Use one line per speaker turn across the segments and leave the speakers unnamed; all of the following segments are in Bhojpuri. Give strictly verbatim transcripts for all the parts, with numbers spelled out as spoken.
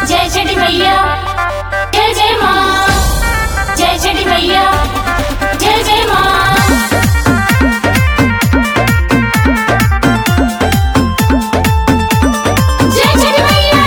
जय छठी मैया जय जय माँ, जय छठी मैया जय जय माँ। जय छठी मैया।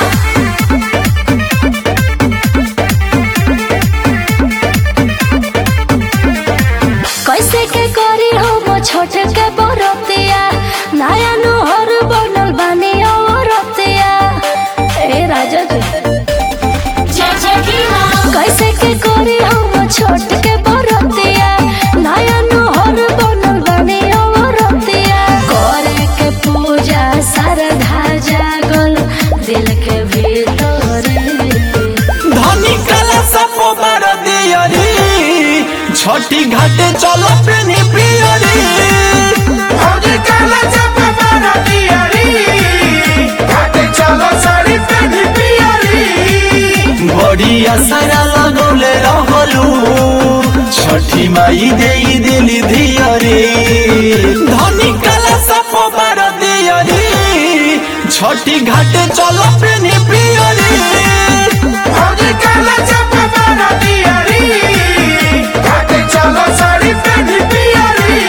कैसे के करी हो छोट के बरतिया, नया नोहर बनल बानी औरतिया। ए राजा जी
जय छठी माँ।
कैसे के करी हो छोट के बरतिया, नया नोहर बनल बानी औरतिया। करे के पूजा श्रद्धा जागल दिल के भीतर।
धनी कला सपो बार दियरी, छठी घाटे चलो पेनी पियरी।
धनी कला सपो बार दियरी, घाटे चलो साड़ी पेनी पियरी।
बढ़िया सारा लगौले रहलू, छठी माई देई दिली धियरी। धनी कला सपो बार दियरी, छठी घाटे चलो पेनी पियरी।
धनी कला सपो बार दियरी, घाटे चलो साड़ी पेनी पियरी।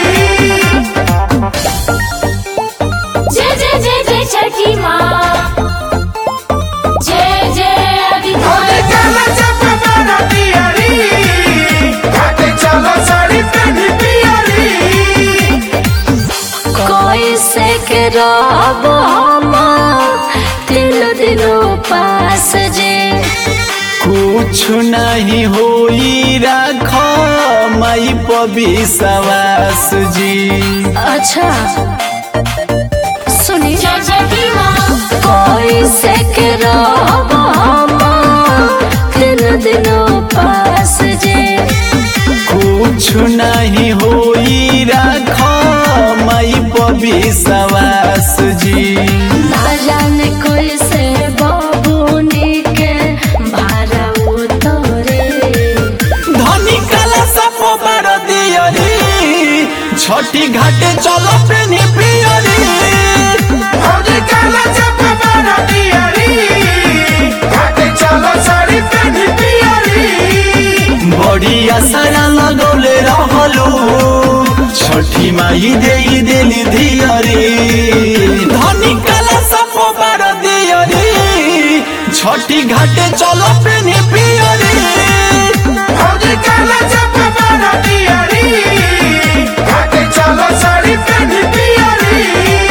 जय जय जय जय छठी माँ, जय जय आदि
धनी कला सपो बार दियरी, घाटे चलो साड़ी पेनी पियरी।
कैसे के रब हम दिल दिलो पास जे।
कुछ नहीं होई राख माई पविश्वास जी।
अच्छा सुनी
जय छठी माँ।
कैसे के रब हम दिल दिलो पास जे।
कुछ नहीं होई राख माई पविश्वास जी।
ना जाने कैसे बाबूनी के भारा उतरे।
धनी कला सपो बार दियरी, छठी घाटे चलो पेनी पियरी।
धनी कला सपो बार दियरी, घाटे चलो साड़ी पेनी पियरी।
बढ़िया सारा लगौले रहलू, छठी माई देई दिली धियरी। धनी कला सपो बार दियरी, छठी घाटे चलो पेनी पियरी।
धनी कला सपो बार दियरी, घाटे चलो साड़ी पेनी पियरी।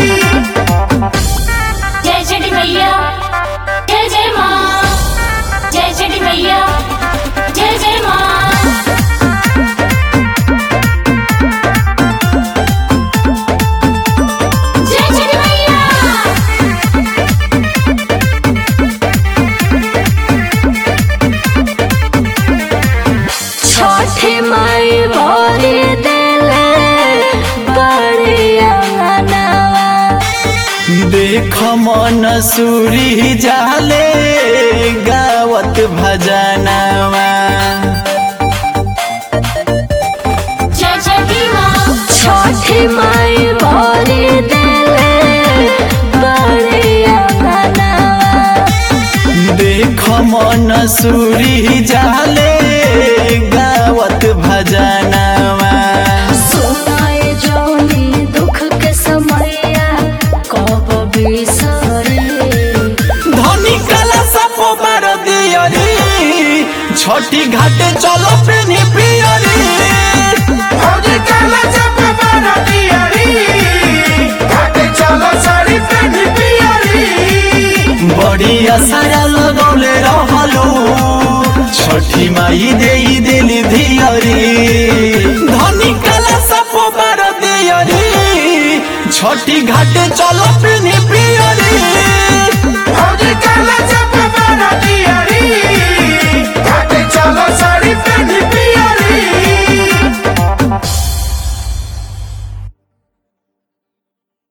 जय छठी मैया जय जय माँ, जय छठी मैया जय जय माँ। जय छठी मैया।
छठी माई भोरे देले बड़े अंगनावा।
देख मन सूरी जाले गावत भजनवा।
जय छठी माँ।
छठी माई भोरे देले बड़े अंगनावा।
देख मन सूरी जाले गावत भजनवा।
सुनाए जोनी दुख के समैया कब बिसरे।
धनी कला सपो बार दियरी, छठी घाटे चलो पेनी पियरी।
धनी कला सपो बार दियरी, घाटे चलो साड़ी पेनी पियरी।
बढ़िया सारा लगौले रहलू, छठी माई देई दिली धियरी। धनी कला सपो बार दियरी, छठी घाटे चलो पेनी पियरी।